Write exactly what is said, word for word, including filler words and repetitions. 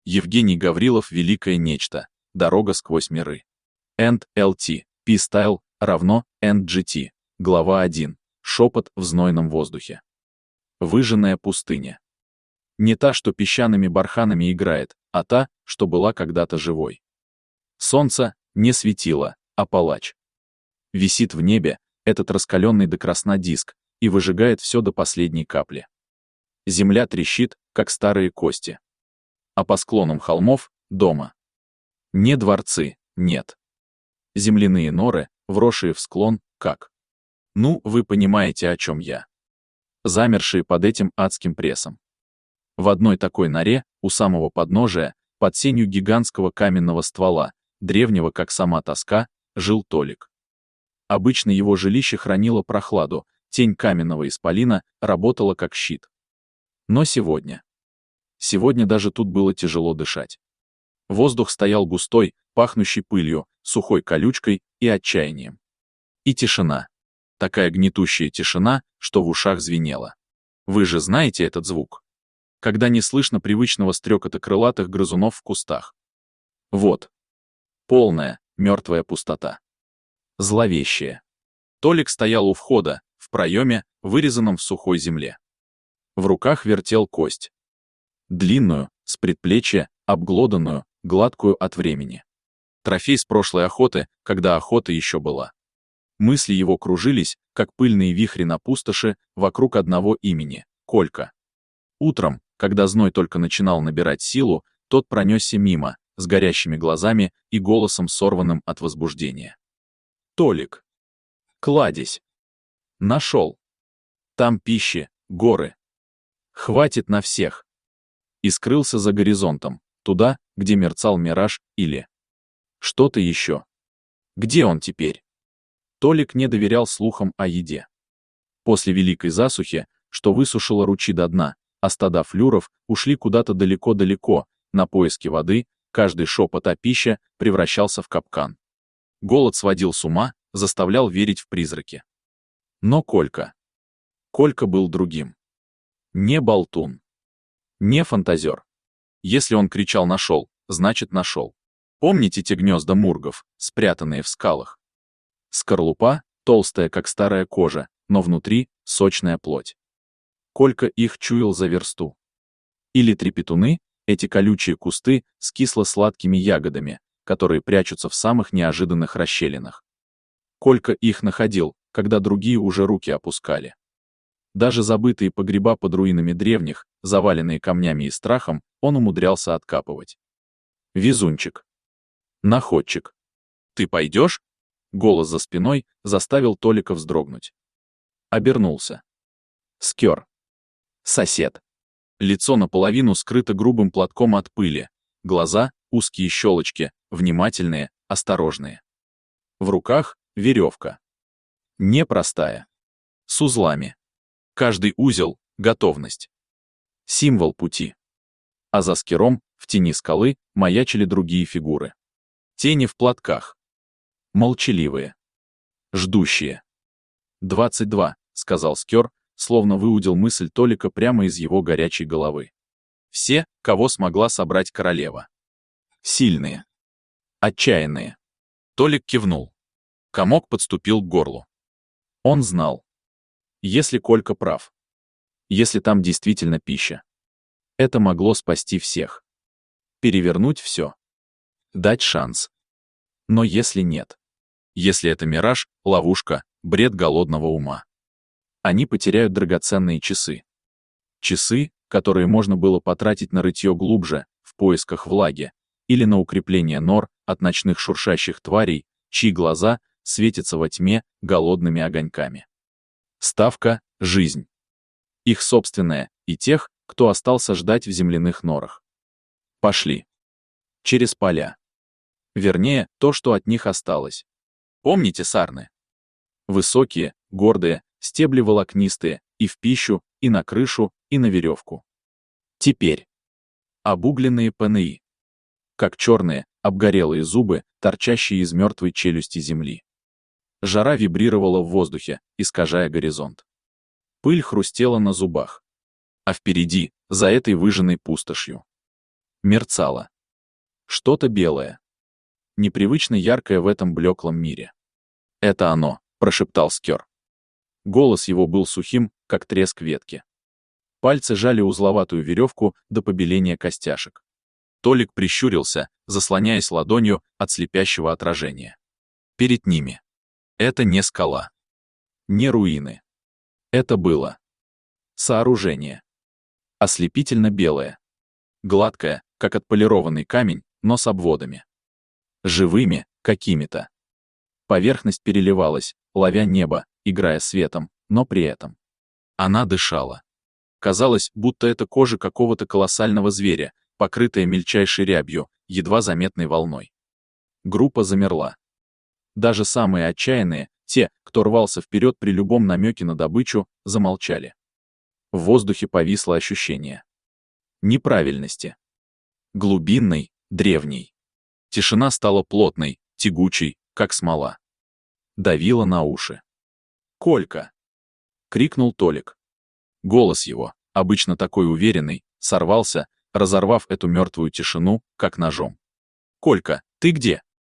Евгений Гаврилов «Великое нечто. Дорога сквозь миры». энд эл ти, P-Style, равно энд джи ти. Глава один. Шепот в знойном воздухе. Выжженная пустыня. Не та, что песчаными барханами играет, а та, что была когда-то живой. Солнце не светило, а палач. Висит в небе этот раскаленный до красна диск и выжигает все до последней капли. Земля трещит, как старые кости. А по склонам холмов — дома. Не дворцы, нет. Земляные норы, вросшие в склон, как. Ну, вы понимаете, о чем я. Замершие под этим адским прессом. В одной такой норе, у самого подножия, под сенью гигантского каменного ствола, древнего как сама тоска, жил Толик. Обычно его жилище хранило прохладу, тень каменного исполина работала как щит. Но сегодня... Сегодня даже тут было тяжело дышать. Воздух стоял густой, пахнущий пылью, сухой колючкой и отчаянием. И тишина. Такая гнетущая тишина, что в ушах звенело. Вы же знаете этот звук? Когда не слышно привычного стрекота крылатых грызунов в кустах. Вот. Полная, мертвая пустота. Зловещая. Толик стоял у входа, в проеме, вырезанном в сухой земле. В руках вертел кость. Длинную, с предплечья, обглоданную, гладкую от времени. Трофей с прошлой охоты, когда охота еще была. Мысли его кружились, как пыльные вихри на пустоши, вокруг одного имени — Колька. Утром, когда зной только начинал набирать силу, тот пронесся мимо, с горящими глазами и голосом, сорванным от возбуждения. «Толик! Кладезь! Нашел! Там пищи, горы! Хватит на всех!» И скрылся за горизонтом, туда, где мерцал мираж или что-то еще. Где он теперь? Толик не доверял слухам о еде. После великой засухи, что высушила ручьи до дна, а стада флюров ушли куда-то далеко-далеко, на поиски воды, каждый шепот о пище превращался в капкан. Голод сводил с ума, заставлял верить в призраки. Но Колька... Колька был другим. Не болтун. Не фантазер. Если он кричал «нашел», значит нашел. Помните те гнезда мургов, спрятанные в скалах? Скорлупа, толстая, как старая кожа, но внутри сочная плоть. Колька их чуял за версту. Или трепетуны, эти колючие кусты с кисло-сладкими ягодами, которые прячутся в самых неожиданных расщелинах. Колька их находил, когда другие уже руки опускали. Даже забытые погреба под руинами древних, заваленные камнями и страхом, он умудрялся откапывать. Везунчик. Находчик. «Ты пойдешь?» Голос за спиной заставил Толика вздрогнуть. Обернулся. Скер. Сосед. Лицо наполовину скрыто грубым платком от пыли, глаза, узкие щелочки, внимательные, осторожные. В руках веревка. Непростая. С узлами. Каждый узел — готовность. Символ пути. А за скером, в тени скалы, маячили другие фигуры. Тени в платках. Молчаливые. Ждущие. «Двадцать два», — сказал скер, словно выудил мысль Толика прямо из его горячей головы. Все, кого смогла собрать королева. Сильные. Отчаянные. Толик кивнул. Комок подступил к горлу. Он знал. Если Колька прав. Если там действительно пища. Это могло спасти всех. Перевернуть все. Дать шанс. Но если нет. Если это мираж, ловушка, бред голодного ума. Они потеряют драгоценные часы. Часы, которые можно было потратить на рытье глубже, в поисках влаги, или на укрепление нор от ночных шуршащих тварей, чьи глаза светятся во тьме голодными огоньками. Ставка — жизнь. Их собственная и тех, кто остался ждать в земляных норах. Пошли. Через поля. Вернее, то, что от них осталось. Помните сарны? Высокие, гордые, стебли волокнистые, и в пищу, и на крышу, и на веревку. Теперь. Обугленные ПНИ. Как черные, обгорелые зубы, торчащие из мертвой челюсти земли. Жара вибрировала в воздухе, искажая горизонт. Пыль хрустела на зубах. А впереди, за этой выжженной пустошью. Мерцало. Что-то белое. Непривычно яркое в этом блеклом мире. «Это оно», — прошептал Скёр. Голос его был сухим, как треск ветки. Пальцы жали узловатую веревку до побеления костяшек. Толик прищурился, заслоняясь ладонью от слепящего отражения. Перед ними. Это не скала. Не руины. Это было сооружение. Ослепительно белое. Гладкое, как отполированный камень, но с обводами. Живыми, какими-то. Поверхность переливалась, ловя небо, играя светом, но при этом. Она дышала. Казалось, будто это кожа какого-то колоссального зверя, покрытая мельчайшей рябью, едва заметной волной. Группа замерла. Даже самые отчаянные, те, кто рвался вперед при любом намеке на добычу, замолчали. В воздухе повисло ощущение неправильности. Глубинной, древней. Тишина стала плотной, тягучей, как смола. Давила на уши. «Колька!» — крикнул Толик. Голос его, обычно такой уверенный, сорвался, разорвав эту мертвую тишину, как ножом. «Колька, ты где?»